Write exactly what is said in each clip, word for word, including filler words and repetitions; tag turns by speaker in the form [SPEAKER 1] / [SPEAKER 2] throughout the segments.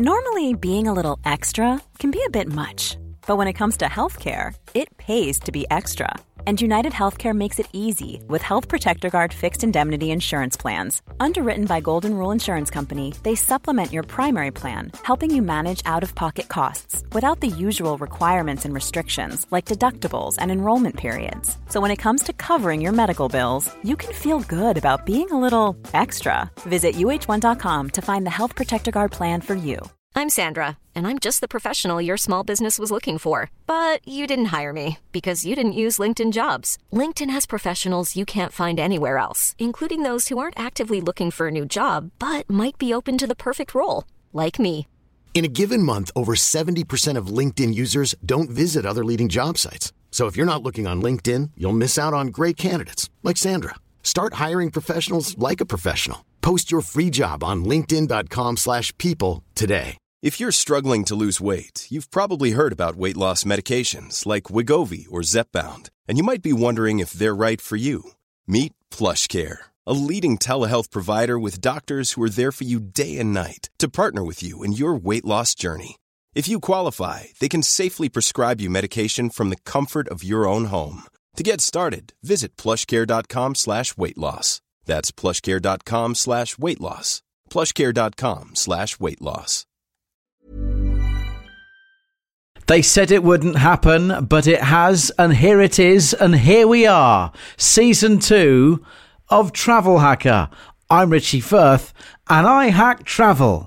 [SPEAKER 1] Normally, being a little extra can be a bit much, but when it comes to healthcare, it pays to be extra. And United Healthcare makes it easy with Health Protector Guard fixed indemnity insurance plans. Underwritten by Golden Rule Insurance Company, they supplement your primary plan, helping you manage out-of-pocket costs without the usual requirements and restrictions like deductibles and enrollment periods. So when it comes to covering your medical bills, you can feel good about being a little extra. Visit U H one dot com to find the Health Protector Guard plan for you.
[SPEAKER 2] I'm Sandra, and I'm just the professional your small business was looking for. But you didn't hire me because you didn't use LinkedIn Jobs. LinkedIn has professionals you can't find anywhere else, including those who aren't actively looking for a new job, but might be open to the perfect role, like me.
[SPEAKER 3] In a given month, over seventy percent of LinkedIn users don't visit other leading job sites. So if you're not looking on LinkedIn, you'll miss out on great candidates, like Sandra. Start hiring professionals like a professional. Post your free job on linkedin dot com slash people today.
[SPEAKER 4] If you're struggling to lose weight, you've probably heard about weight loss medications like Wegovy or Zepbound, and you might be wondering if they're right for you. Meet PlushCare, a leading telehealth provider with doctors who are there for you day and night to partner with you in your weight loss journey. If you qualify, they can safely prescribe you medication from the comfort of your own home. To get started, visit plushcare.com slash weight loss. That's plushcare.com slash weight loss. plushcare.com slash weight loss.
[SPEAKER 5] They said it wouldn't happen, but it has, and here it is, and here we are. Season two of Travel Hacker. I'm Richie Firth, and I hack travel.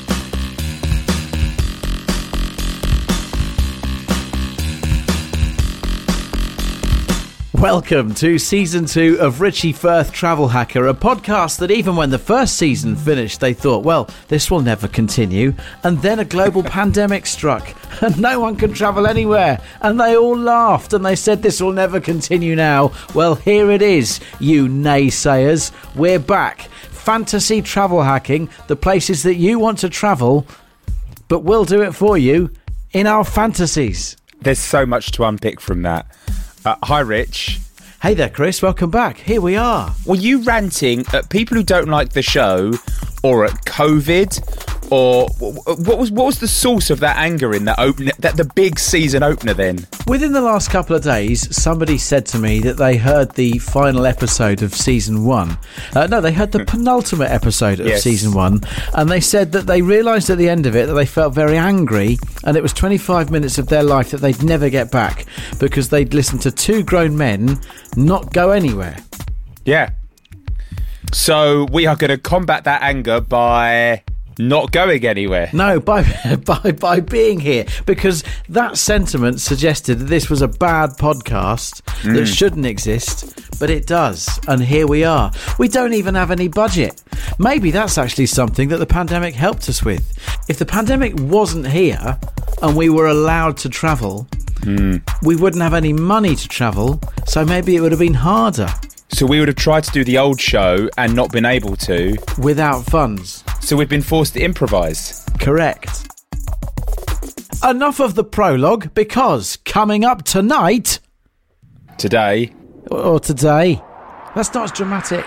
[SPEAKER 5] Welcome to Season two of Richie Firth Travel Hacker, a podcast that even when the first season finished, they thought, well, this will never continue. And then a global pandemic struck, and no one can travel anywhere. And they all laughed, and they said, this will never continue now. Well, here it is, you naysayers. We're back. Fantasy travel hacking, the places that you want to travel, but we'll do it for you in our fantasies.
[SPEAKER 6] There's so much to unpick from that. Uh, hi, Rich.
[SPEAKER 5] Hey there, Chris. Welcome back. Here we are.
[SPEAKER 6] Were you ranting at people who don't like the show, or at COVID, or what was what was the source of that anger in that opener, that the big season opener? Then,
[SPEAKER 5] within the last couple of days, somebody said to me that they heard the final episode of season one. Uh, no, they heard the penultimate episode of yes. season one, and they said that they realised at the end of it that they felt very angry, and it was twenty-five minutes of their life that they'd never get back because they'd listened to two grown men not go anywhere.
[SPEAKER 6] Yeah. So we are going to combat that anger by not going anywhere.
[SPEAKER 5] No, by by by being here, because that sentiment suggested that this was a bad podcast mm. that shouldn't exist, but it does, and here we are. We don't even have any budget. Maybe that's actually something that the pandemic helped us with. If the pandemic wasn't here and we were allowed to travel, mm. we wouldn't have any money to travel, so maybe it would have been harder.
[SPEAKER 6] So we would have tried to do the old show and not been able to.
[SPEAKER 5] Without funds.
[SPEAKER 6] So we've been forced to improvise.
[SPEAKER 5] Correct. Enough of the prologue, because coming up tonight...
[SPEAKER 6] Today.
[SPEAKER 5] Or today. That's not as dramatic.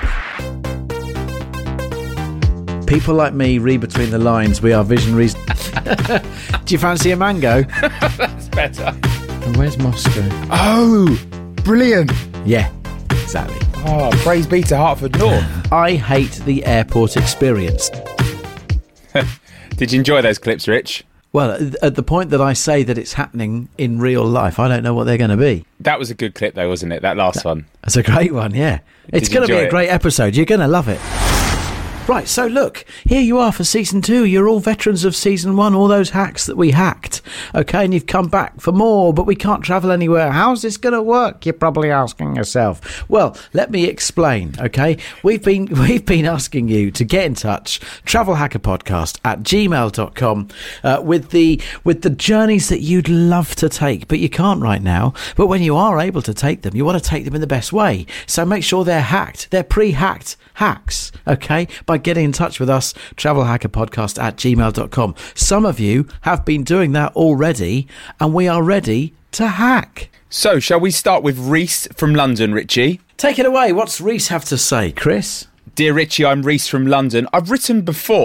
[SPEAKER 5] People like me read between the lines. We are visionaries. Do you fancy a mango?
[SPEAKER 6] That's better.
[SPEAKER 5] And where's Moscow?
[SPEAKER 6] Oh, brilliant.
[SPEAKER 5] Yeah, exactly.
[SPEAKER 6] Oh, praise be to Hertford North.
[SPEAKER 5] I hate the airport experience.
[SPEAKER 6] Did you enjoy those clips, Rich?
[SPEAKER 5] Well, at the point that I say that it's happening in real life, I don't know what they're going to be.
[SPEAKER 6] That was a good clip, though, wasn't it? That last that, one.
[SPEAKER 5] That's a great one, yeah. Did it's going to be a great episode. You're going to love it. Right, so look, here you are for season two. You're all veterans of season one, all those hacks that we hacked. Okay, and you've come back for more, but we can't travel anywhere. How's this going to work? You're probably asking yourself. Well, let me explain, okay? We've been we've been asking you to get in touch, travelhackerpodcast at gmail dot com, uh, with the with the journeys that you'd love to take, but you can't right now. But when you are able to take them, you want to take them in the best way. So make sure they're hacked. They're pre-hacked hacks, okay? By getting in touch with us, travelhackerpodcast at gmail dot com. Some of you have been doing that already, and we are ready to hack.
[SPEAKER 6] So, shall we start with Reese from London, Richie?
[SPEAKER 5] Take it away. What's Reese have to say, Chris?
[SPEAKER 6] Dear Richie, I'm Reese from London. I've written before,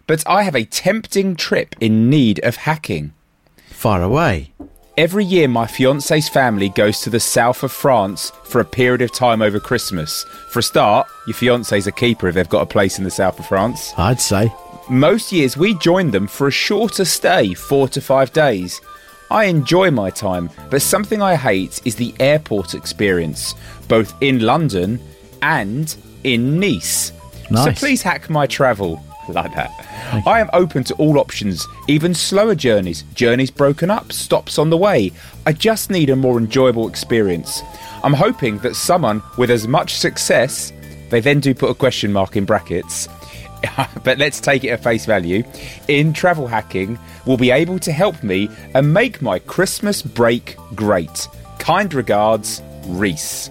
[SPEAKER 6] but I have a tempting trip in need of hacking.
[SPEAKER 5] Far away.
[SPEAKER 6] Every year, my fiance's family goes to the south of France for a period of time over Christmas. For a start, your fiance's a keeper if they've got a place in the south of France.
[SPEAKER 5] I'd say.
[SPEAKER 6] Most years, we join them for a shorter stay, four to five days. I enjoy my time, but something I hate is the airport experience, both in London and in Nice.
[SPEAKER 5] Nice.
[SPEAKER 6] So please hack my travel. Like that. I am open to all options, even slower journeys, journeys broken up, stops on the way. I just need a more enjoyable experience. I'm hoping that someone with as much success, they then do put a question mark in brackets, but let's take it at face value, in travel hacking will be able to help me and make my Christmas break great. Kind regards, Reese.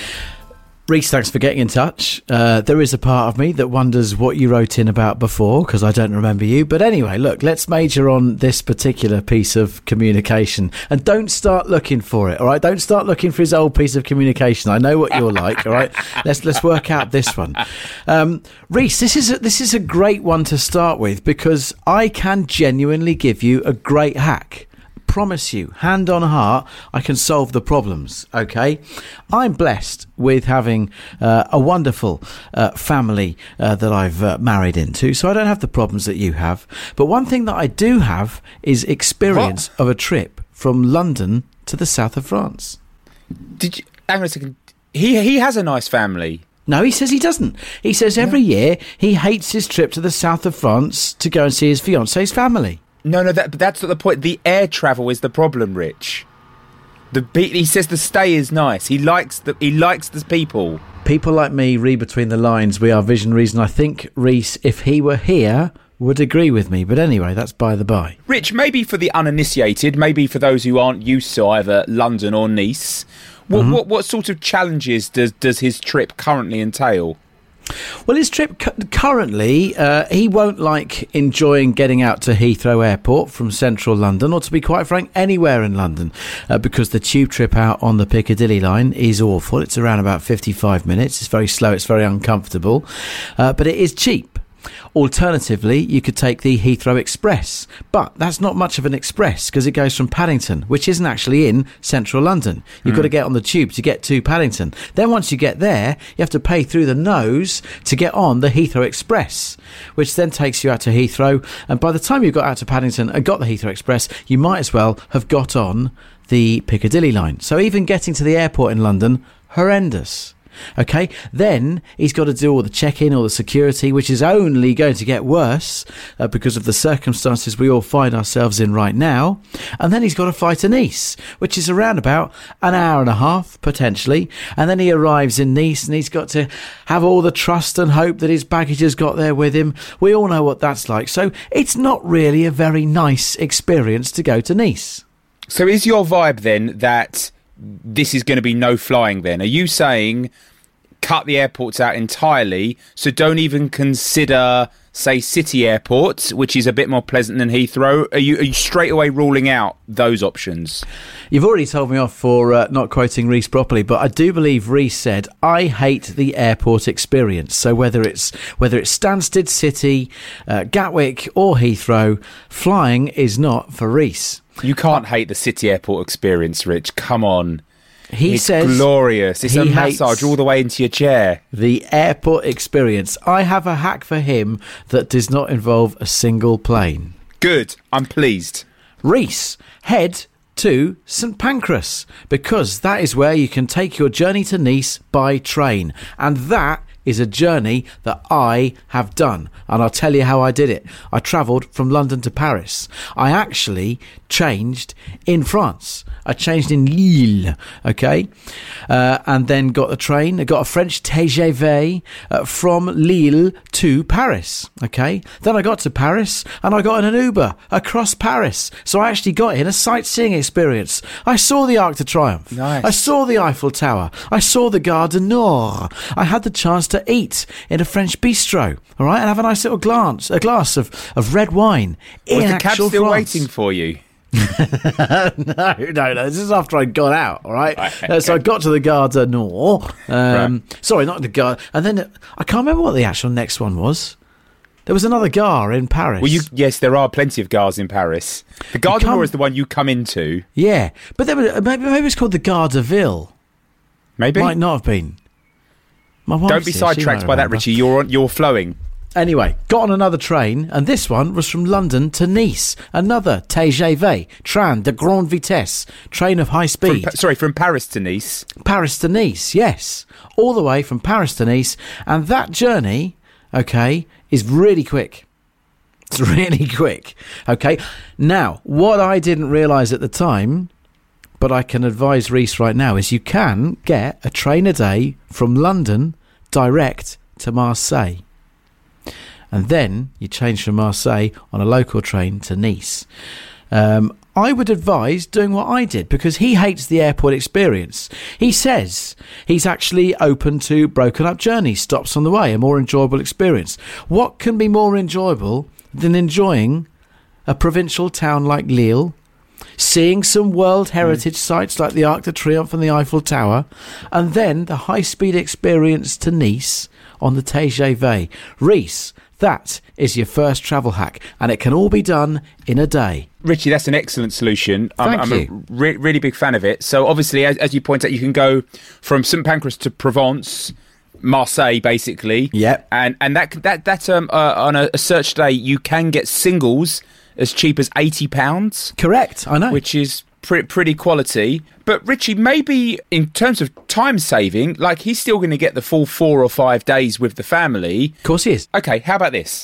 [SPEAKER 5] Reese, thanks for getting in touch. Uh, there is a part of me that wonders what you wrote in about before, because I don't remember you. But anyway, look, let's major on this particular piece of communication. And don't start looking for it, all right? Don't start looking for his old piece of communication. I know what you're like, all right? Let's let's work out this one. Um, Reese, this is, a, this is a great one to start with, because I can genuinely give you a great hack. Promise you, hand on heart, I can solve the problems, okay? I'm blessed with having uh, a wonderful uh, family uh, that I've uh, married into, so I don't have the problems that you have. But one thing that I do have is experience what? of a trip from London to the south of France.
[SPEAKER 6] Did you... Hang on a second. He, he has a nice family.
[SPEAKER 5] No, he says he doesn't. He says every year he hates his trip to the south of France to go and see his fiance's family.
[SPEAKER 6] No, no, that, that's not the point. The air travel is the problem, Rich. The he says the stay is nice. He likes the he likes the people.
[SPEAKER 5] People like me read between the lines. We are visionaries, and I think Reese, if he were here, would agree with me. But anyway, that's by the by.
[SPEAKER 6] Rich, maybe for the uninitiated, maybe for those who aren't used to either London or Nice, what mm-hmm. what, what sort of challenges does does his trip currently entail?
[SPEAKER 5] Well, his trip cu- currently, uh, he won't like enjoying getting out to Heathrow Airport from central London, or to be quite frank, anywhere in London, uh, because the tube trip out on the Piccadilly line is awful. It's around about fifty-five minutes. It's very slow. It's very uncomfortable, uh, but it is cheap. Alternatively, you could take the Heathrow Express, but that's not much of an express because it goes from Paddington, which isn't actually in central London. You've mm. got to get on the tube to get to Paddington. Then once you get there, you have to pay through the nose to get on the Heathrow Express, which then takes you out to Heathrow. And by the time you got out to Paddington and got the Heathrow Express, you might as well have got on the Piccadilly line. So even getting to the airport in London, horrendous. Okay, then he's got to do all the check-in, all the security, which is only going to get worse uh, because of the circumstances we all find ourselves in right now. And then he's got to fly to Nice, which is around about an hour and a half, potentially. And then he arrives in Nice and he's got to have all the trust and hope that his baggage has got there with him. We all know what that's like. So it's not really a very nice experience to go to Nice.
[SPEAKER 6] So is your vibe then that this is going to be no flying then? Are you saying cut the airports out entirely, so don't even consider, say, city airports, which is a bit more pleasant than Heathrow? Are you, are you straight away ruling out those options?
[SPEAKER 5] You've already told me off for uh, not quoting Reese properly, but I do believe Reese said, I hate the airport experience. So whether it's whether it's Stansted City, uh, Gatwick or Heathrow, flying is not for Reese.
[SPEAKER 6] You can't hate the city airport experience, Rich. Come on.
[SPEAKER 5] He
[SPEAKER 6] it's
[SPEAKER 5] says
[SPEAKER 6] glorious. It's a massage all the way into your chair.
[SPEAKER 5] The airport experience. I have a hack for him that does not involve a single plane.
[SPEAKER 6] Good. I'm pleased.
[SPEAKER 5] Reese, head to St Pancras, because that is where you can take your journey to Nice by train. And that is a journey that I have done, and I'll tell you how I did it. I travelled from London to Paris. I actually changed in France. I changed in Lille, okay, uh, and then got a train. I got a French T G V uh, from Lille to Paris, okay. Then I got to Paris and I got in an Uber across Paris. So I actually got in a sightseeing experience. I saw the Arc de Triomphe.
[SPEAKER 6] Nice.
[SPEAKER 5] I saw the Eiffel Tower. I saw the Gare du Nord. I had the chance to eat in a French bistro, all right, and have a nice little glance, a glass of, of red wine in
[SPEAKER 6] Was the
[SPEAKER 5] actual
[SPEAKER 6] cab still
[SPEAKER 5] France.
[SPEAKER 6] waiting for you?
[SPEAKER 5] no, no, no. This is after I got out, all right? right okay. uh, so I got to the Gare du Nord. Um, right. Sorry, not the Gare. And then uh, I can't remember what the actual next one was. There was another Gare in Paris.
[SPEAKER 6] Well, you, yes, there are plenty of Gares in Paris. The Gare du Nord is the one you come into.
[SPEAKER 5] Yeah, but there was, maybe, maybe it's called the Gare de Ville.
[SPEAKER 6] Maybe.
[SPEAKER 5] Might not have been. My wife's
[SPEAKER 6] Don't be
[SPEAKER 5] here,
[SPEAKER 6] sidetracked by that, Richie. You're, you're flowing.
[SPEAKER 5] Anyway, got on another train, and this one was from London to Nice. Another T G V, train de grande vitesse, train of high speed.
[SPEAKER 6] From, sorry, from Paris to Nice.
[SPEAKER 5] Paris to Nice, yes. All the way from Paris to Nice. And that journey, okay, is really quick. It's really quick. Okay. Now, what I didn't realise at the time, but I can advise Reese right now, is you can get a train a day from London direct to Marseille. And then you change from Marseille on a local train to Nice. Um, I would advise doing what I did, because he hates the airport experience. He says he's actually open to broken up journeys, stops on the way, a more enjoyable experience. What can be more enjoyable than enjoying a provincial town like Lille, seeing some World Heritage mm. sites like the Arc de Triomphe and the Eiffel Tower, and then the high-speed experience to Nice on the T G V? Reese, that is your first travel hack, and it can all be done in a day.
[SPEAKER 6] Richie, that's an excellent solution.
[SPEAKER 5] Thank
[SPEAKER 6] I'm, I'm
[SPEAKER 5] you.
[SPEAKER 6] a re- really big fan of it. So obviously, as, as you point out, you can go from Saint Pancras to Provence, Marseille, basically.
[SPEAKER 5] Yep.
[SPEAKER 6] And and that that that um uh, on a, a search day, you can get singles as cheap as eighty pounds.
[SPEAKER 5] Correct, I know.
[SPEAKER 6] Which is pre- pretty quality. But Richie, maybe in terms of time saving, like he's still going to get the full four or five days with the family.
[SPEAKER 5] Of course he is.
[SPEAKER 6] Okay, how about this?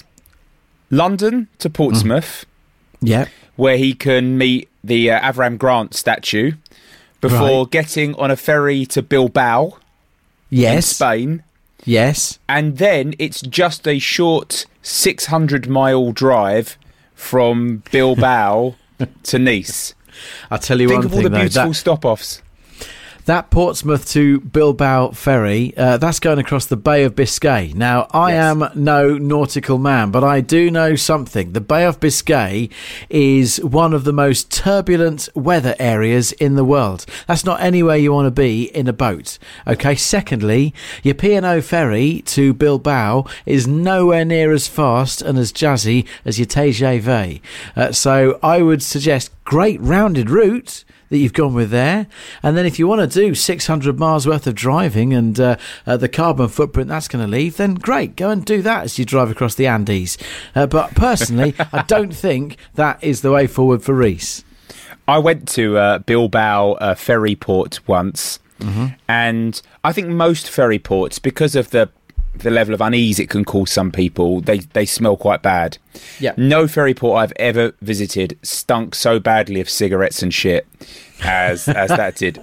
[SPEAKER 6] London to Portsmouth.
[SPEAKER 5] Mm. Yeah.
[SPEAKER 6] Where he can meet the uh, Avram Grant statue before
[SPEAKER 5] right.
[SPEAKER 6] getting on a ferry to Bilbao.
[SPEAKER 5] Yes.
[SPEAKER 6] In Spain.
[SPEAKER 5] Yes.
[SPEAKER 6] And then it's just a short six hundred mile drive from Bilbao to Nice.
[SPEAKER 5] I'll tell you
[SPEAKER 6] Think
[SPEAKER 5] one
[SPEAKER 6] of
[SPEAKER 5] thing,
[SPEAKER 6] all the
[SPEAKER 5] though,
[SPEAKER 6] beautiful
[SPEAKER 5] that,
[SPEAKER 6] stop-offs.
[SPEAKER 5] That Portsmouth to Bilbao ferry, uh, that's going across the Bay of Biscay. Now, I
[SPEAKER 6] Yes.
[SPEAKER 5] am no nautical man, but I do know something. The Bay of Biscay is one of the most turbulent weather areas in the world. That's not anywhere you want to be in a boat. Okay, secondly, your P and O ferry to Bilbao is nowhere near as fast and as jazzy as your T G V. Uh, so I would suggest great rounded route that you've gone with there, and then if you want to do six hundred miles worth of driving and uh, uh, the carbon footprint that's going to leave, then great, go and do that as you drive across the Andes. Uh, but personally, I don't think that is the way forward for Reese.
[SPEAKER 6] I went to uh, Bilbao uh, ferry port once, mm-hmm. and I think most ferry ports, because of the the level of unease it can cause some people, they they smell quite bad.
[SPEAKER 5] Yeah.
[SPEAKER 6] No ferry port I've ever visited stunk so badly of cigarettes and shit as as that did.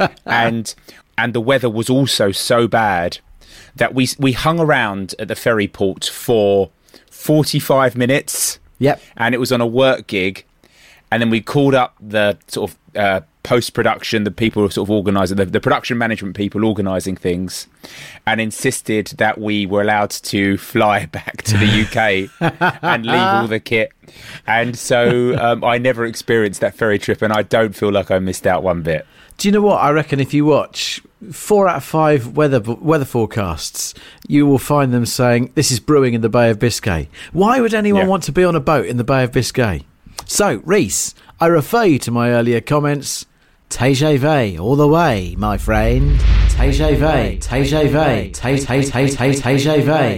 [SPEAKER 6] And and the weather was also so bad that we we hung around at the ferry port for forty-five minutes.
[SPEAKER 5] Yep.
[SPEAKER 6] And it was on a work gig, and then we called up the sort of uh, post-production, the people who sort of organising, the, the production management people organising things, and insisted that we were allowed to fly back to the U K and leave all the kit. And so um, I never experienced that ferry trip, and I don't feel like I missed out one bit.
[SPEAKER 5] Do you know what? I reckon if you watch four out of five weather weather forecasts, you will find them saying, this is brewing in the Bay of Biscay. Why would anyone
[SPEAKER 6] Yeah.
[SPEAKER 5] want to be on a boat in the Bay of Biscay? So, Reese, I refer you to my earlier comments. T G V all the way, my friend. T G V, T G V, T G V.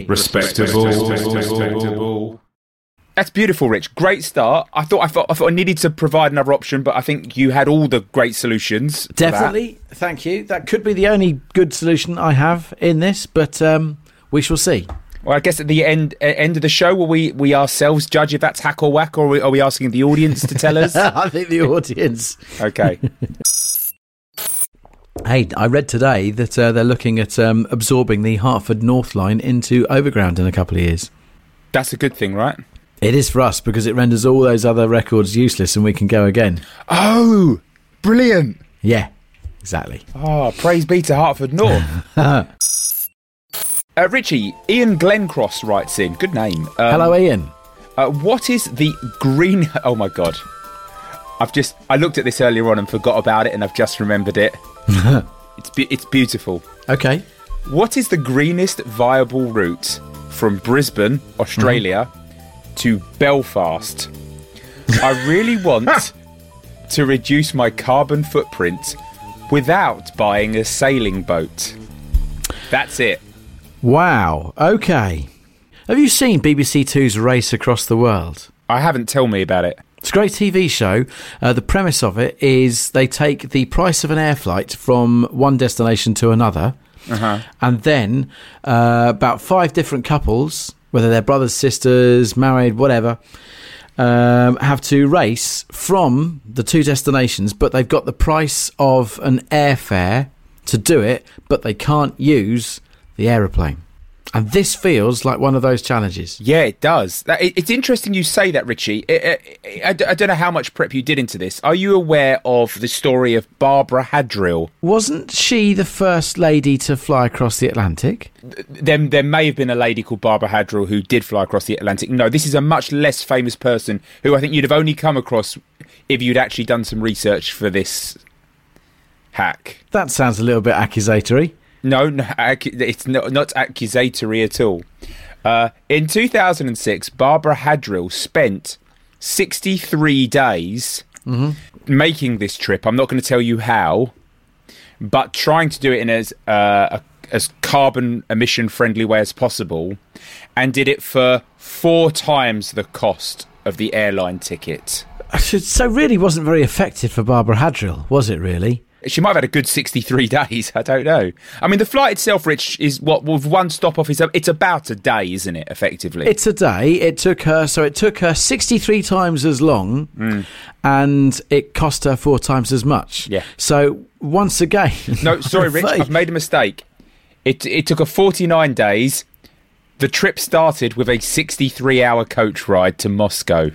[SPEAKER 6] Respectable. That's beautiful, Rich. Great start. I thought I thought I thought I needed to provide another option, but I think you had all the great solutions.
[SPEAKER 5] Definitely. Thank you. That could be the only good solution I have in this, but um, we shall see.
[SPEAKER 6] Well, I guess at the end uh, end of the show, will we we ourselves judge if that's hack or whack, or are we, are we asking the audience to tell us?
[SPEAKER 5] I think the audience.
[SPEAKER 6] Okay.
[SPEAKER 5] Hey, I read today that uh, they're looking at um, absorbing the Hertford North Line into Overground in a couple of years.
[SPEAKER 6] That's a good thing, right?
[SPEAKER 5] It is for us, because it renders all those other records useless and we can go again.
[SPEAKER 6] Oh, brilliant.
[SPEAKER 5] Yeah, exactly.
[SPEAKER 6] Oh, praise be to Hertford North. uh, Richie, Ian Glencross writes in. Good name. Um,
[SPEAKER 5] Hello, Ian.
[SPEAKER 6] Uh, what is the green... Oh, my God. I've just... I looked at this earlier on and forgot about it, and I've just remembered it. it's be- It's beautiful.
[SPEAKER 5] Okay.
[SPEAKER 6] What is the greenest viable route from Brisbane, Australia, mm. to Belfast. I really want to reduce my carbon footprint without buying a sailing boat. That's it.
[SPEAKER 5] Wow. Okay. Have you seen B B C Two's Race Across the World?
[SPEAKER 6] I haven't. Tell me about it.
[SPEAKER 5] It's a great T V show. Uh, the premise of it is they take the price of an air flight from one destination to another, uh-huh. and then uh, about five different couples, whether they're brothers, sisters, married, whatever, um, have to race from the two destinations, but they've got the price of an airfare to do it, but they can't use the aeroplane. And this feels like one of those challenges.
[SPEAKER 6] Yeah, it does. It's interesting you say that, Richie. I don't know how much prep you did into this. Are you aware of the story of Barbara Hadrill?
[SPEAKER 5] Wasn't she the first lady to fly across the Atlantic?
[SPEAKER 6] There, there may have been a lady called Barbara Hadrill who did fly across the Atlantic. No, this is a much less famous person who I think you'd have only come across if you'd actually done some research for this hack.
[SPEAKER 5] That sounds a little bit accusatory.
[SPEAKER 6] No, no, it's not, not accusatory at all. Uh, in two thousand six, Barbara Hadrill spent sixty-three days mm-hmm. making this trip. I'm not going to tell you how, but trying to do it in as uh, a, as carbon emission friendly way as possible, and did it for four times the cost of the airline ticket.
[SPEAKER 5] So really wasn't very effective for Barbara Hadrill, was it really?
[SPEAKER 6] She might have had a good sixty-three days. I don't know. I mean, the flight itself, Rich, is what with one stop off. Is it's about a day, isn't it? Effectively,
[SPEAKER 5] it's a day. It took her so it took her sixty-three times as long, mm. and it cost her four times as much.
[SPEAKER 6] Yeah.
[SPEAKER 5] So once again,
[SPEAKER 6] no, sorry, Rich, I've made a mistake. It it took her forty-nine days. The trip started with a sixty-three hour coach ride to Moscow.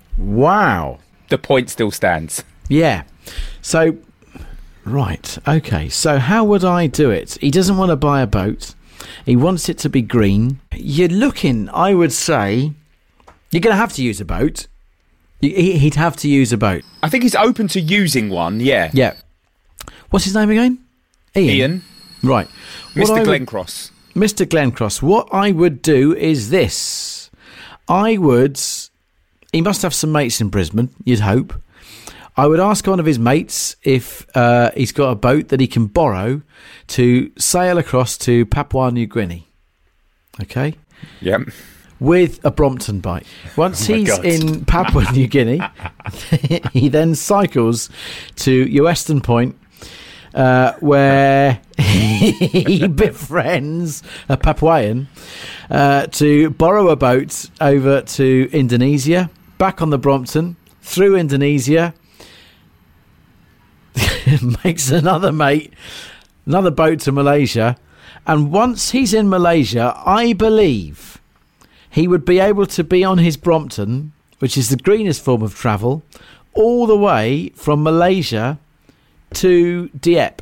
[SPEAKER 5] Wow.
[SPEAKER 6] The point still stands.
[SPEAKER 5] Yeah. So. Right, okay, so how would I do it? He doesn't want to buy a boat. He wants it to be green. You're looking, I would say, you're going to have to use a boat. He'd have to use a boat.
[SPEAKER 6] I think he's open to using one, yeah.
[SPEAKER 5] Yeah. What's his name again? Ian. Ian. Right.
[SPEAKER 6] Mister Glencross.
[SPEAKER 5] Would, Mister Glencross, what I would do is this. I would... He must have some mates in Brisbane, you'd hope. I would ask one of his mates if uh, he's got a boat that he can borrow to sail across to Papua New Guinea. Okay?
[SPEAKER 6] Yep.
[SPEAKER 5] With a Brompton bike. Once oh he's God. in Papua New Guinea, he then cycles to Western Point, uh, where he befriends a Papuan uh, to borrow a boat over to Indonesia, back on the Brompton, through Indonesia, makes another mate, another boat to Malaysia, and once he's in Malaysia, I believe he would be able to be on his Brompton, which is the greenest form of travel, all the way from Malaysia to Dieppe.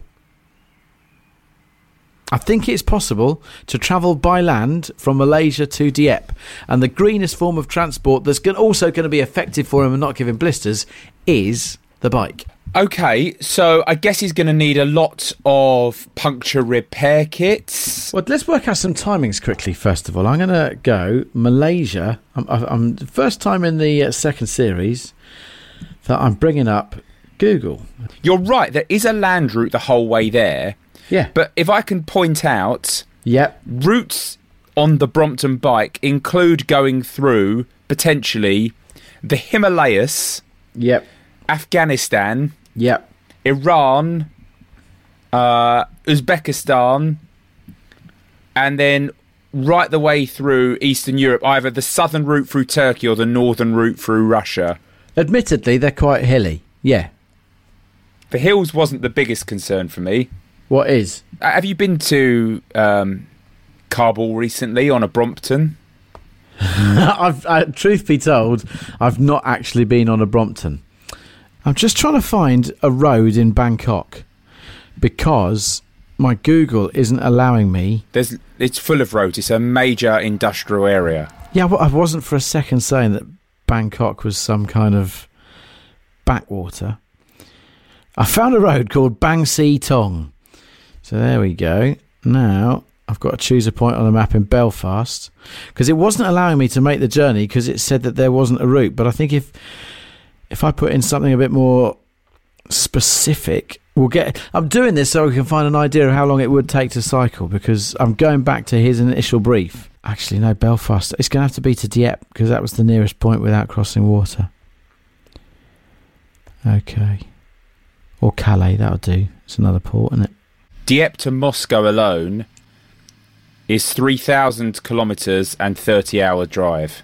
[SPEAKER 5] I think it's possible to travel by land from Malaysia to Dieppe, and the greenest form of transport that's also going to be effective for him and not give him blisters is the bike.
[SPEAKER 6] Okay, so I guess he's going to need a lot of puncture repair kits.
[SPEAKER 5] Well, let's work out some timings quickly, first of all. I'm going to go Malaysia. I'm, I'm the first time in the uh, second series that I'm bringing up Google.
[SPEAKER 6] You're right, there is a land route the whole way there.
[SPEAKER 5] Yeah.
[SPEAKER 6] But if I can point out,
[SPEAKER 5] yep.
[SPEAKER 6] routes on the Brompton bike include going through, potentially, the Himalayas.
[SPEAKER 5] Yep.
[SPEAKER 6] Afghanistan,
[SPEAKER 5] yep,
[SPEAKER 6] Iran, uh, Uzbekistan, and then right the way through Eastern Europe, either the southern route through Turkey or the northern route through Russia.
[SPEAKER 5] Admittedly, they're quite hilly, yeah.
[SPEAKER 6] The hills wasn't the biggest concern for me.
[SPEAKER 5] What is?
[SPEAKER 6] Uh, have you been to um, Kabul recently on a Brompton?
[SPEAKER 5] I've, uh, truth be told, I've not actually been on a Brompton. I'm just trying to find a road in Bangkok because my Google isn't allowing me.
[SPEAKER 6] There's, it's full of roads. It's a major industrial area.
[SPEAKER 5] Yeah, well, I wasn't for a second saying that Bangkok was some kind of backwater. I found a road called Bang Si Tong. So there we go. Now, I've got to choose a point on the map in Belfast, because it wasn't allowing me to make the journey because it said that there wasn't a route. But I think if if I put in something a bit more specific, we'll get. I'm doing this so we can find an idea of how long it would take to cycle, because I'm going back to his initial brief. Actually, no, Belfast. It's going to have to be to Dieppe because that was the nearest point without crossing water. Okay. Or Calais, that'll do. It's another port, isn't it?
[SPEAKER 6] Dieppe to Moscow alone is three thousand kilometres and thirty hour drive.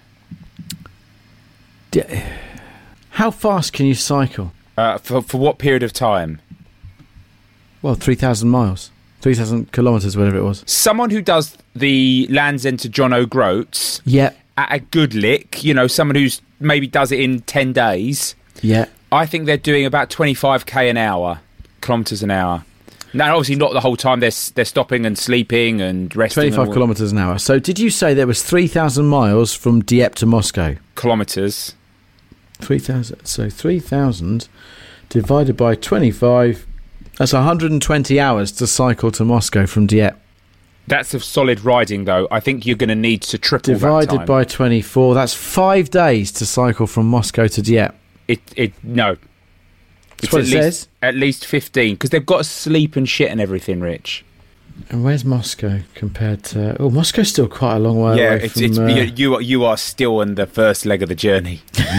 [SPEAKER 5] Die- How fast can you cycle?
[SPEAKER 6] Uh, for, for what period of time?
[SPEAKER 5] Well, three thousand miles. three thousand kilometres, whatever it was.
[SPEAKER 6] Someone who does the Land's End to John O'Groats
[SPEAKER 5] Yeah.
[SPEAKER 6] at a good lick, you know, someone who's maybe does it in ten days,
[SPEAKER 5] Yeah.
[SPEAKER 6] I think they're doing about twenty-five k an hour, kilometres an hour. Now, obviously not the whole time. They're, they're stopping and sleeping and resting.
[SPEAKER 5] twenty-five kilometres an hour. So did you say there was three thousand miles from Dieppe to Moscow?
[SPEAKER 6] Kilometres.
[SPEAKER 5] three thousand. So three thousand divided by twenty-five. That's one hundred twenty hours to cycle to Moscow from Dieppe.
[SPEAKER 6] That's a solid riding, though. I think you're going to need to triple that time.
[SPEAKER 5] Divided by twenty-four. That's five days to cycle from Moscow to Dieppe.
[SPEAKER 6] It, it, no.
[SPEAKER 5] That's what it says.
[SPEAKER 6] At least fifteen, because they've got to sleep and shit and everything, Rich.
[SPEAKER 5] And where's Moscow compared to... Oh, Moscow's still quite a long way
[SPEAKER 6] yeah,
[SPEAKER 5] away
[SPEAKER 6] it's,
[SPEAKER 5] from...
[SPEAKER 6] it's,
[SPEAKER 5] uh,
[SPEAKER 6] you, you, are, you are still on the first leg of the journey.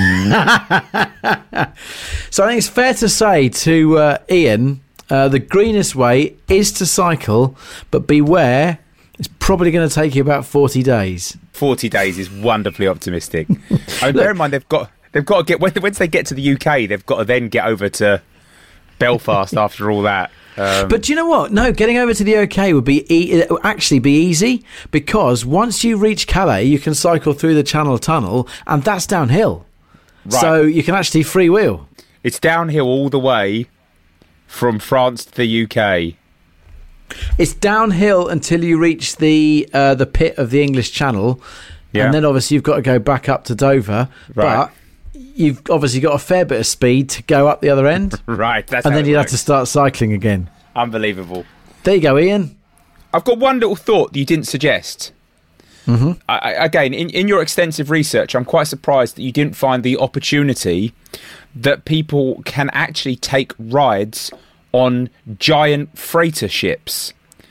[SPEAKER 5] So I think it's fair to say to uh, Ian, uh, the greenest way is to cycle, but beware, it's probably going to take you about forty days.
[SPEAKER 6] forty days is wonderfully optimistic. I mean, bear in mind, they've got... They've got to get once they get to the U K, they've got to then get over to Belfast after all that. Um,
[SPEAKER 5] but do you know what? No, getting over to the U K would be e- it would actually be easy, because once you reach Calais, you can cycle through the Channel Tunnel, and that's downhill.
[SPEAKER 6] Right.
[SPEAKER 5] So you can actually freewheel.
[SPEAKER 6] It's downhill all the way from France to the U K.
[SPEAKER 5] It's downhill until you reach the uh, the pit of the English Channel,
[SPEAKER 6] Yeah.
[SPEAKER 5] and then obviously you've got to go back up to Dover.
[SPEAKER 6] Right.
[SPEAKER 5] But you've obviously got a fair bit of speed to go up the other end.
[SPEAKER 6] Right, that's
[SPEAKER 5] and
[SPEAKER 6] how
[SPEAKER 5] then
[SPEAKER 6] it
[SPEAKER 5] you'd
[SPEAKER 6] works.
[SPEAKER 5] have to start cycling again.
[SPEAKER 6] Unbelievable.
[SPEAKER 5] There you go, Ian.
[SPEAKER 6] I've got one little thought that you didn't suggest.
[SPEAKER 5] Mm-hmm.
[SPEAKER 6] I, I, again, in, in your extensive research, I'm quite surprised that you didn't find the opportunity that people can actually take rides on giant freighter ships,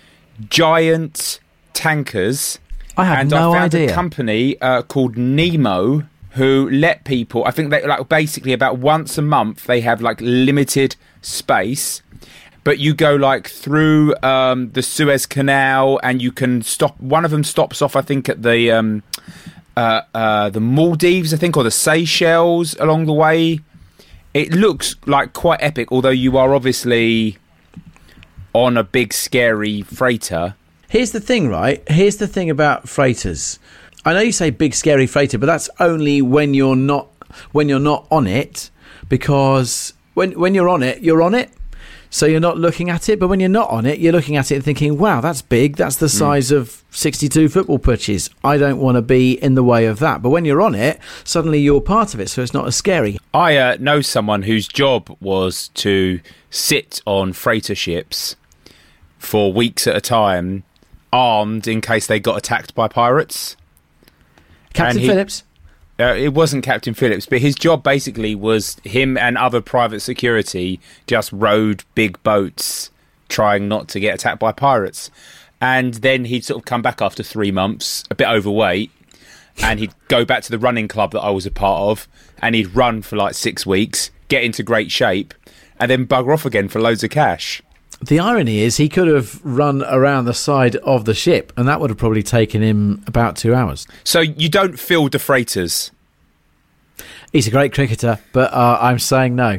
[SPEAKER 6] giant tankers.
[SPEAKER 5] I had
[SPEAKER 6] and
[SPEAKER 5] no
[SPEAKER 6] I found
[SPEAKER 5] idea.
[SPEAKER 6] a company uh, called Nemo who let people, I think they like basically about once a month they have like limited space, but you go like through um, the Suez Canal, and you can stop. One of them stops off, I think, at the um, uh, uh, the Maldives, I think, or the Seychelles along the way. It looks like quite epic, although you are obviously on a big scary freighter.
[SPEAKER 5] Here's the thing, right? Here's the thing about freighters. I know you say big scary freighter, but that's only when you're not when you're not on it, because when when you're on it, you're on it. So you're not looking at it, but when you're not on it, you're looking at it and thinking, wow, that's big. That's the size mm. of sixty-two football pitches. I don't want to be in the way of that. But when you're on it, suddenly you're part of it, so it's not as scary.
[SPEAKER 6] I uh, know someone whose job was to sit on freighter ships for weeks at a time, armed in case they got attacked by pirates.
[SPEAKER 5] Captain
[SPEAKER 6] he,
[SPEAKER 5] Phillips?
[SPEAKER 6] Uh, it wasn't Captain Phillips, but his job basically was him and other private security just rowed big boats trying not to get attacked by pirates. And then he'd sort of come back after three months, a bit overweight, and he'd go back to the running club that I was a part of, and he'd run for like six weeks, get into great shape, and then bugger off again for loads of cash.
[SPEAKER 5] The irony is he could have run around the side of the ship, and that would have probably taken him about two hours.
[SPEAKER 6] So you don't fill the freighters?
[SPEAKER 5] He's a great cricketer, but uh, I'm saying no.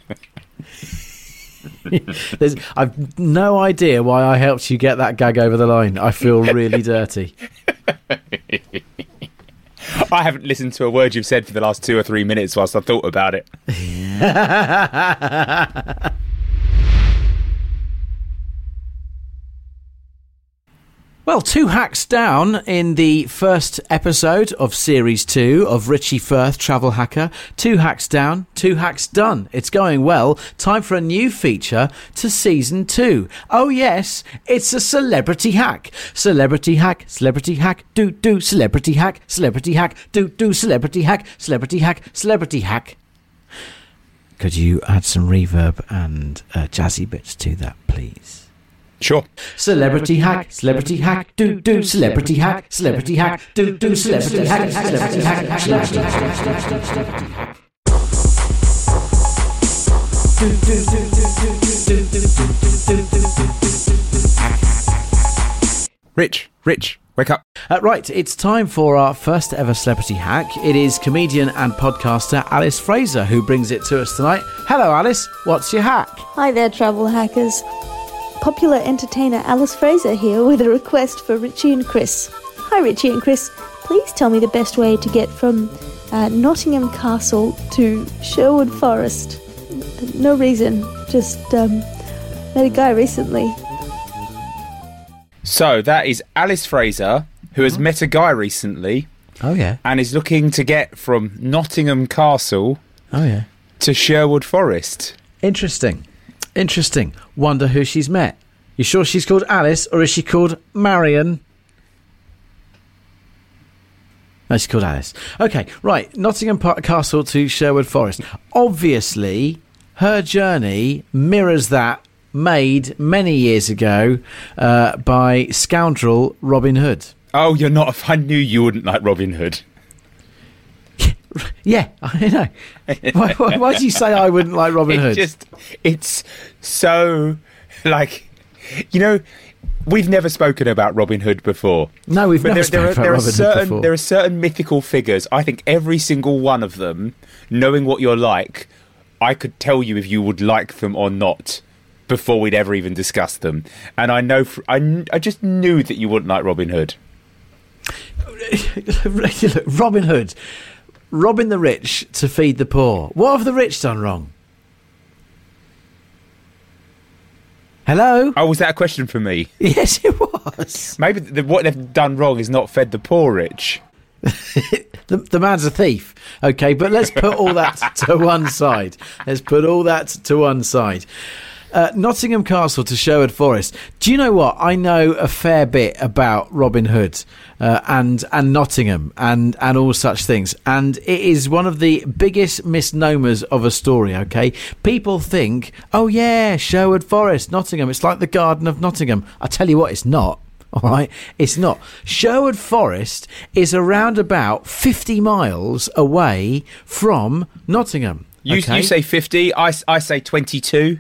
[SPEAKER 5] There's, I've no idea why I helped you get that gag over the line. I feel really dirty.
[SPEAKER 6] I haven't listened to a word you've said for the last two or three minutes whilst I've thought about it.
[SPEAKER 5] Well, two hacks down in the first episode of Series two of Richie Firth, Travel Hacker. Two hacks down, two hacks done. It's going well. Time for a new feature to Season two. Oh, yes, it's a celebrity hack. Celebrity hack, celebrity hack, do-do, celebrity hack, celebrity hack, do-do, celebrity hack, celebrity hack, celebrity hack. Could you add some reverb and uh, jazzy bits to that, please?
[SPEAKER 6] Sure.
[SPEAKER 5] Celebrity hack, celebrity hack, do do, celebrity hack, celebrity hack, do do, celebrity hack, celebrity hack, celebrity hack.
[SPEAKER 6] Rich, Rich, wake up.
[SPEAKER 5] Uh, right, it's time for our first ever celebrity hack. It is comedian and podcaster Alice Fraser who brings it to us tonight. Hello, Alice. What's your hack?
[SPEAKER 7] Hi there, travel hackers. Popular entertainer Alice Fraser here with a request for Richie and Chris. Hi Richie and Chris, please tell me the best way to get from uh, Nottingham Castle to Sherwood Forest. No reason, just um, met a guy recently.
[SPEAKER 6] So that is Alice Fraser, who has met a guy recently.
[SPEAKER 5] Oh yeah.
[SPEAKER 6] And is looking to get from Nottingham Castle
[SPEAKER 5] Oh yeah.
[SPEAKER 6] to Sherwood Forest.
[SPEAKER 5] Interesting. Interesting. Wonder who she's met. You sure she's called Alice or is she called Marion? No, she's called Alice. Okay, right. Nottingham Park Castle to Sherwood Forest. Obviously, her journey mirrors that made many years ago uh, by scoundrel Robin Hood.
[SPEAKER 6] Oh, you're not. I knew you wouldn't like Robin Hood.
[SPEAKER 5] Yeah, I know. Why, why, why do you say I wouldn't like Robin
[SPEAKER 6] It
[SPEAKER 5] Hood?
[SPEAKER 6] just, it's so, like, you know, we've never spoken about Robin Hood before.
[SPEAKER 5] No, we've
[SPEAKER 6] but
[SPEAKER 5] never
[SPEAKER 6] there,
[SPEAKER 5] spoken
[SPEAKER 6] there are,
[SPEAKER 5] about
[SPEAKER 6] there
[SPEAKER 5] Robin
[SPEAKER 6] are certain,
[SPEAKER 5] Hood before.
[SPEAKER 6] There are certain mythical figures. I think every single one of them, knowing what you're like, I could tell you if you would like them or not before we'd ever even discuss them. And I know, for, I, I just knew that you wouldn't like Robin Hood.
[SPEAKER 5] Look, Robin Hood. Robbing the rich to feed the poor. What have the rich done wrong? Hello?
[SPEAKER 6] Oh, was that a question for me?
[SPEAKER 5] Yes, it was.
[SPEAKER 6] Maybe the, what they've done wrong is not fed the poor rich.
[SPEAKER 5] the, the man's a thief. Okay, but let's put all that to one side. Let's put all that to one side. Uh, Nottingham Castle to Sherwood Forest. Do you know what? I know a fair bit about Robin Hood uh, and and Nottingham and, and all such things. And it is one of the biggest misnomers of a story, okay? People think, oh yeah, Sherwood Forest, Nottingham. It's like the Garden of Nottingham. I tell you what, it's not. All right, it's not. Sherwood Forest is around about fifty miles away from Nottingham.
[SPEAKER 6] You,
[SPEAKER 5] okay?
[SPEAKER 6] you say fifty, I, I say twenty-two.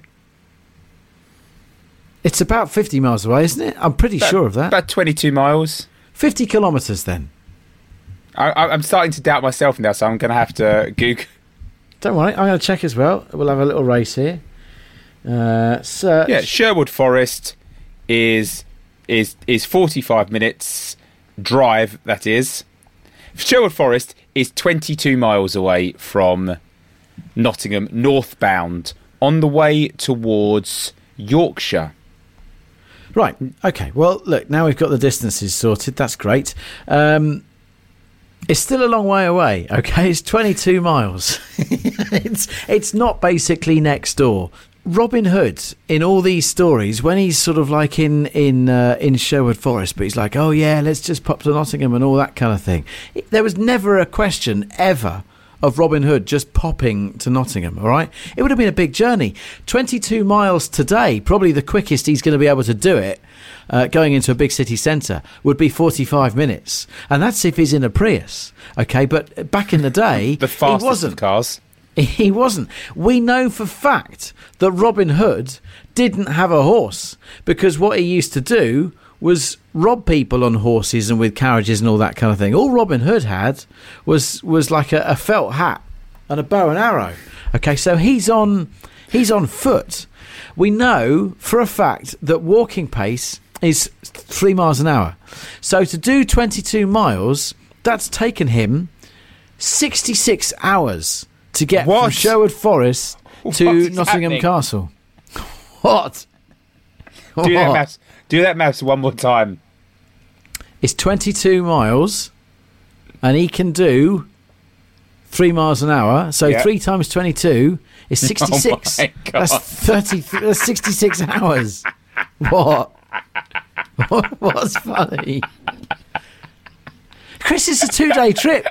[SPEAKER 5] It's about fifty miles away, isn't it? I'm pretty
[SPEAKER 6] about,
[SPEAKER 5] sure of that.
[SPEAKER 6] About twenty-two miles.
[SPEAKER 5] fifty kilometres, then.
[SPEAKER 6] I, I'm starting to doubt myself now, so I'm going to have to Google.
[SPEAKER 5] Don't worry, I'm going to check as well. We'll have a little race here. Uh, search.
[SPEAKER 6] Yeah, Sherwood Forest is is is forty-five minutes drive. That is. Sherwood Forest is twenty-two miles away from Nottingham, northbound, on the way towards Yorkshire.
[SPEAKER 5] Right, okay. Well, look, now we've got the distances sorted. That's great. Um, it's still a long way away, okay? It's twenty-two miles. it's it's not basically next door. Robin Hood, in all these stories, when he's sort of like in in uh, in Sherwood Forest, but he's like, oh yeah, let's just pop to Nottingham and all that kind of thing. It, there was never a question ever of Robin Hood just popping to Nottingham, all right? It would have been a big journey. twenty-two miles today, probably the quickest he's going to be able to do it, uh, going into a big city centre, would be forty-five minutes. And that's if he's in a Prius, okay? But back in the day,
[SPEAKER 6] the fastest
[SPEAKER 5] he wasn't.
[SPEAKER 6] of cars.
[SPEAKER 5] He wasn't. We know for fact that Robin Hood didn't have a horse, because what he used to do was rob people on horses and with carriages and all that kind of thing. All Robin Hood had was was like a, a felt hat and a bow and arrow. Okay, so he's on he's on foot. We know for a fact that walking pace is three miles an hour. So to do twenty-two miles, that's taken him sixty-six hours to get
[SPEAKER 6] what?
[SPEAKER 5] from Sherwood Forest to
[SPEAKER 6] What's
[SPEAKER 5] Nottingham
[SPEAKER 6] happening?
[SPEAKER 5] Castle. What?
[SPEAKER 6] Do that
[SPEAKER 5] What?
[SPEAKER 6] maths. Do that maths one more time.
[SPEAKER 5] is twenty-two miles, and he can do three miles an hour. So
[SPEAKER 6] Yeah.
[SPEAKER 5] three times twenty-two is sixty-six.
[SPEAKER 6] Oh my God.
[SPEAKER 5] That's thirty. That's sixty-six hours. What? what? What's funny? Chris, it's a two-day trip.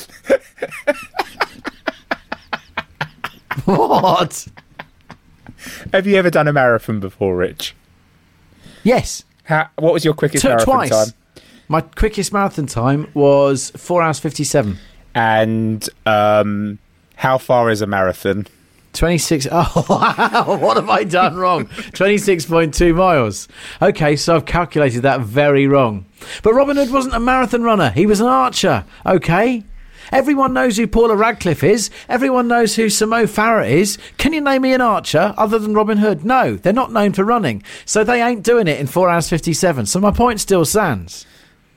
[SPEAKER 5] What?
[SPEAKER 6] Have you ever done a marathon before, Rich?
[SPEAKER 5] Yes.
[SPEAKER 6] How, what was your quickest
[SPEAKER 5] Took
[SPEAKER 6] marathon
[SPEAKER 5] twice.
[SPEAKER 6] time?
[SPEAKER 5] My quickest marathon time was four hours fifty-seven.
[SPEAKER 6] And um, how far is a marathon?
[SPEAKER 5] twenty-six. Oh, wow. What have I done wrong? twenty-six point two miles. Okay, so I've calculated that very wrong. But Robin Hood wasn't a marathon runner. He was an archer. Okay? Everyone knows who Paula Radcliffe is. Everyone knows who Sir Mo Farah is. Can you name me an archer other than Robin Hood? No, they're not known for running. So they ain't doing it in four hours fifty-seven. So my point still stands.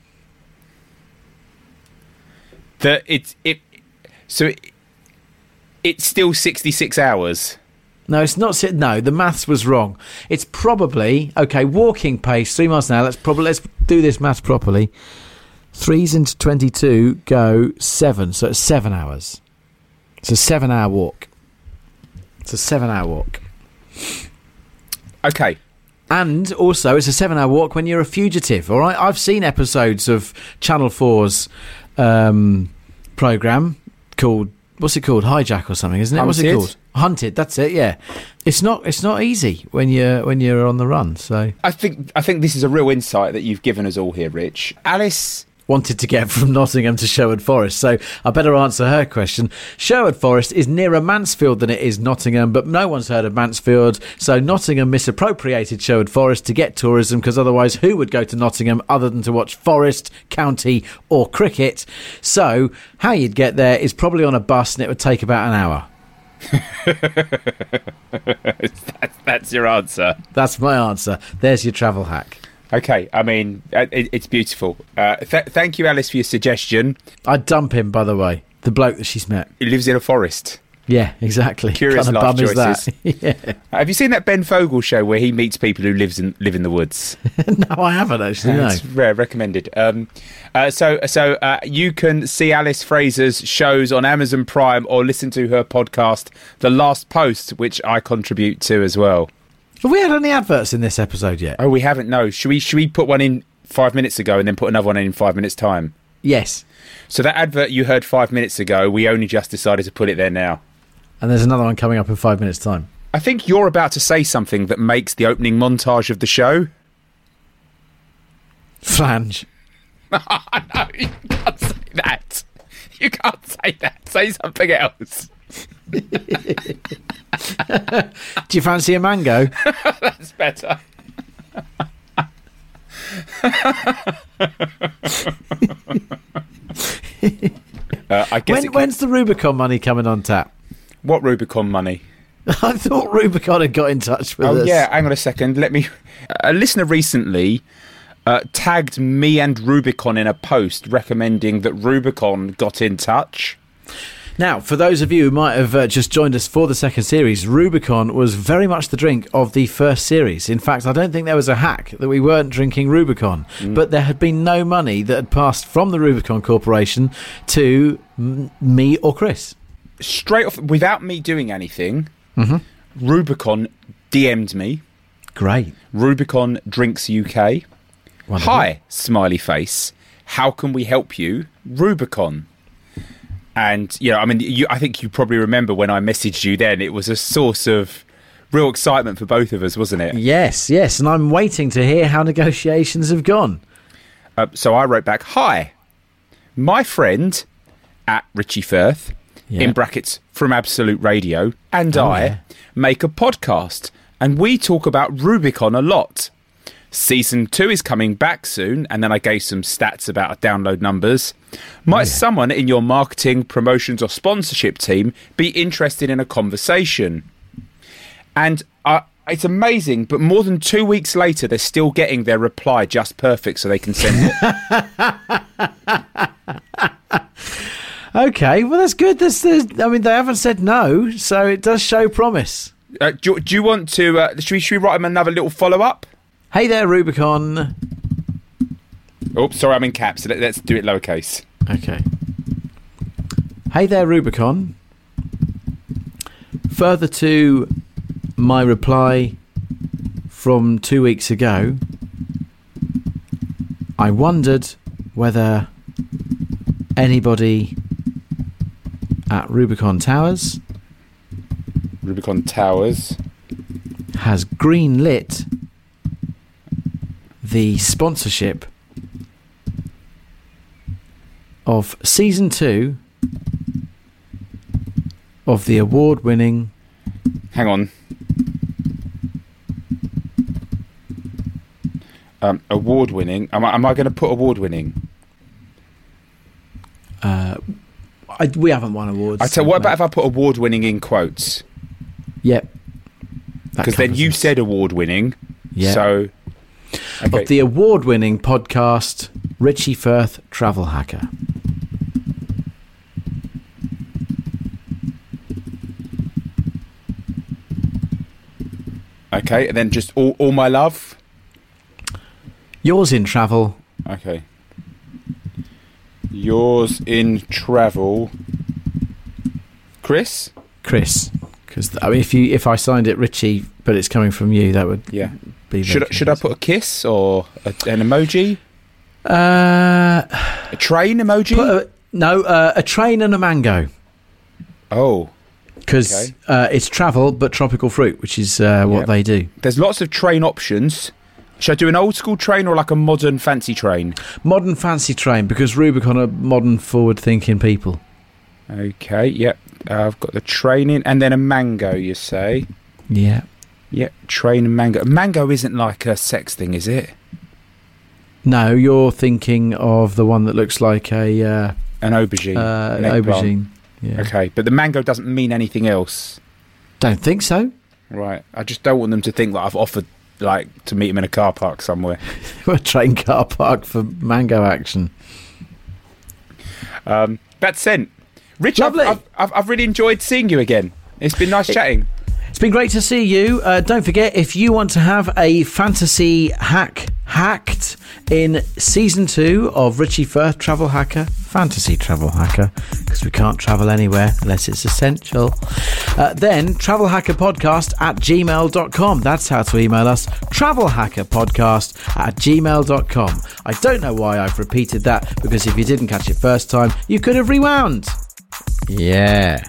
[SPEAKER 6] That it's it. So it, it's still sixty-six hours.
[SPEAKER 5] No, it's not. si- No, the maths was wrong. It's probably okay. Walking pace, three miles an hour. Let's probably let's do this maths properly. Threes into twenty-two go seven, so it's seven hours. It's a seven-hour walk. It's a seven-hour walk,
[SPEAKER 6] Okay.
[SPEAKER 5] and also it's a seven-hour walk when you're a fugitive. All right, I've seen episodes of Channel four's um, program called what's it called, Hijack or something, isn't it? What's it
[SPEAKER 6] Hunted.
[SPEAKER 5] called? Hunted. That's it. Yeah, it's not. It's not easy when you're when you're on the run. So.
[SPEAKER 6] I think I think this is a real insight that you've given us all here, Rich. Alice.
[SPEAKER 5] Wanted to get from Nottingham to Sherwood Forest, so I better answer her question. Sherwood Forest is nearer Mansfield than it is Nottingham, but no one's heard of Mansfield, so Nottingham misappropriated Sherwood Forest to get tourism, because otherwise who would go to Nottingham other than to watch Forest, County or cricket? So how you'd get there is probably on a bus, and it would take about an hour.
[SPEAKER 6] that's, that's your answer.
[SPEAKER 5] That's my answer. There's your travel hack.
[SPEAKER 6] Okay, I mean, uh, it, it's beautiful. Uh, th- thank you, Alice, for your suggestion.
[SPEAKER 5] I'd dump him, by the way, the bloke that she's met.
[SPEAKER 6] He lives in a forest.
[SPEAKER 5] Yeah, exactly.
[SPEAKER 6] Curious
[SPEAKER 5] Kind of
[SPEAKER 6] life
[SPEAKER 5] bum is
[SPEAKER 6] choices.
[SPEAKER 5] that? Yeah.
[SPEAKER 6] Have you seen that Ben Fogle show where he meets people who lives in live in the woods?
[SPEAKER 5] No, I haven't actually. No.
[SPEAKER 6] It's rare, recommended. Um, uh, so, so uh, you can see Alice Fraser's shows on Amazon Prime or listen to her podcast, The Last Post, which I contribute to as well.
[SPEAKER 5] Have we had any adverts in this episode yet?
[SPEAKER 6] Oh, we haven't. No. Should we? Should we put one in five minutes ago and then put another one in in five minutes' time?
[SPEAKER 5] Yes.
[SPEAKER 6] So that advert you heard five minutes ago, we only just decided to put it there now.
[SPEAKER 5] And there's another one coming up in five minutes' time.
[SPEAKER 6] I think you're about to say something that makes the opening montage of the show.
[SPEAKER 5] Flange.
[SPEAKER 6] No, you can't say that. You can't say that. Say something else.
[SPEAKER 5] Do you fancy a mango?
[SPEAKER 6] That's better. uh, I guess
[SPEAKER 5] When,
[SPEAKER 6] it-
[SPEAKER 5] when's the Rubicon money coming on tap?
[SPEAKER 6] what Rubicon money?
[SPEAKER 5] I thought Rubicon had got in touch with
[SPEAKER 6] Oh
[SPEAKER 5] us.
[SPEAKER 6] yeah, hang on a second. Let me. A listener recently uh, tagged me and Rubicon in a post recommending that Rubicon got in touch.
[SPEAKER 5] Now, for those of you who might have uh, just joined us for the second series, Rubicon was very much the drink of the first series. In fact, I don't think there was a hack that we weren't drinking Rubicon. Mm. But there had been no money that had passed from the Rubicon Corporation to m- me or Chris.
[SPEAKER 6] Straight off, without me doing anything,
[SPEAKER 5] mm-hmm.
[SPEAKER 6] Rubicon D M'd me.
[SPEAKER 5] Great.
[SPEAKER 6] Rubicon Drinks U K.
[SPEAKER 5] Wonderful.
[SPEAKER 6] Hi, smiley face. How can we help you? Rubicon. And, you know, I mean, you, I think you probably remember when I messaged you then, it was a source of real excitement for both of us, wasn't it?
[SPEAKER 5] Yes, yes. And I'm waiting to hear how negotiations have gone.
[SPEAKER 6] Uh, so I wrote back, hi, my friend at Richie Firth, yeah. in brackets from Absolute Radio, and
[SPEAKER 5] oh,
[SPEAKER 6] I
[SPEAKER 5] yeah.
[SPEAKER 6] make a podcast, and we talk about Rubicon a lot. Season two is coming back soon, and then I gave some stats about our download numbers. Might oh, yeah. someone in your marketing, promotions or sponsorship team be interested in a conversation? And uh, it's amazing, but more than two weeks later, they're still getting their reply just perfect so they can send it.
[SPEAKER 5] Okay, well, that's good. That's, that's, I mean, they haven't said no, so it does show promise.
[SPEAKER 6] Uh, do, do you want to, uh, should, we, should we write them another little follow-up?
[SPEAKER 5] Hey there, Rubicon.
[SPEAKER 6] Oh, sorry, I'm in caps. Let, let's do it lowercase.
[SPEAKER 5] Okay. Hey there, Rubicon. Further to my reply from two weeks ago, I wondered whether anybody at Rubicon Towers
[SPEAKER 6] Rubicon Towers
[SPEAKER 5] has green-lit the sponsorship of season two of the award-winning...
[SPEAKER 6] Hang on. Um, award-winning. Am I, am I going to put award-winning?
[SPEAKER 5] Uh, I, we haven't won awards.
[SPEAKER 6] I tell what about if I put award-winning in quotes?
[SPEAKER 5] Yep.
[SPEAKER 6] Because then you us. said award-winning.
[SPEAKER 5] Yeah.
[SPEAKER 6] So... Okay.
[SPEAKER 5] Of the award-winning podcast, Richie Firth Travel Hacker.
[SPEAKER 6] Okay, and then just all, all my love.
[SPEAKER 5] Yours in travel.
[SPEAKER 6] Okay. Yours in travel. Chris?
[SPEAKER 5] Chris. Because I mean, if you if I signed it Richie, but it's coming from you, that would
[SPEAKER 6] yeah.
[SPEAKER 5] be.
[SPEAKER 6] Should I, should I put a kiss or a, an emoji?
[SPEAKER 5] Uh,
[SPEAKER 6] a train emoji?
[SPEAKER 5] Put a, no, uh, a train and a mango.
[SPEAKER 6] Oh.
[SPEAKER 5] Because
[SPEAKER 6] okay.
[SPEAKER 5] uh, it's travel, but tropical fruit, which is uh, what yep. they do.
[SPEAKER 6] There's lots of train options. Should I do an old school train or like a modern fancy train?
[SPEAKER 5] Modern fancy train, because Rubicon are modern forward thinking people.
[SPEAKER 6] Okay, yep. Uh, I've got the train in, and then a mango, you say?
[SPEAKER 5] Yeah.
[SPEAKER 6] Yep, train and mango. Mango isn't like a sex thing, is it?
[SPEAKER 5] No, you're thinking of the one that looks like a... Uh,
[SPEAKER 6] an aubergine.
[SPEAKER 5] Uh, an aubergine. Yeah.
[SPEAKER 6] Okay, but the mango doesn't mean anything else.
[SPEAKER 5] Don't think so.
[SPEAKER 6] Right. I just don't want them to think that I've offered, like, to meet them in a car park somewhere.
[SPEAKER 5] A train car park for mango action.
[SPEAKER 6] Um, that's sent. Rich, I've, I've, I've, I've really enjoyed seeing you again. It's been nice it, chatting.
[SPEAKER 5] It's been great to see you. Uh, don't forget, if you want to have a fantasy hack hacked in season two of Richie Firth Travel Hacker, Fantasy Travel Hacker, because we can't travel anywhere unless it's essential, uh, then travelhackerpodcast at gmail dot com. That's how to email us, travelhackerpodcast at gmail dot com. I don't know why I've repeated that, because if you didn't catch it first time, you could have rewound. Yeah.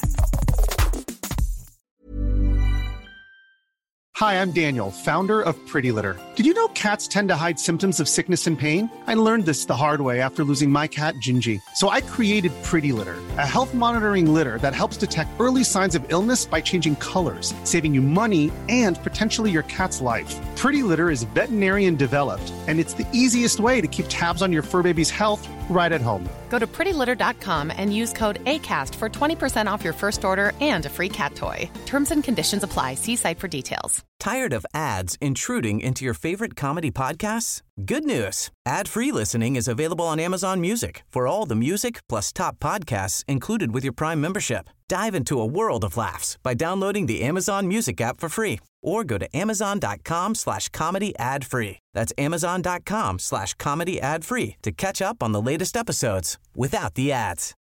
[SPEAKER 8] Hi, I'm Daniel, founder of Pretty Litter. Did you know cats tend to hide symptoms of sickness and pain? I learned this the hard way after losing my cat, Gingy. So I created Pretty Litter, a health monitoring litter that helps detect early signs of illness by changing colors, saving you money and potentially your cat's life. Pretty Litter is veterinarian developed, and it's the easiest way to keep tabs on your fur baby's health right at home.
[SPEAKER 9] Go to pretty litter dot com and use code ACAST for twenty percent off your first order and a free cat toy. Terms and conditions apply. See site for details.
[SPEAKER 10] Tired of ads intruding into your favorite comedy podcasts? Good news. Ad-free listening is available on Amazon Music for all the music plus top podcasts included with your Prime membership. Dive into a world of laughs by downloading the Amazon Music app for free or go to amazon.com slash comedy ad free. That's amazon.com slash comedy ad free to catch up on the latest episodes without the ads.